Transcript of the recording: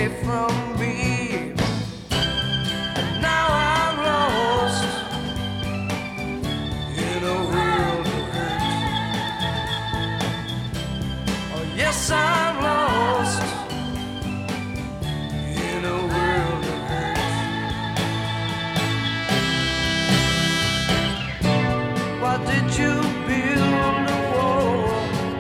away from me. And now I'm lost in a world of hurt. Oh, yes, I'm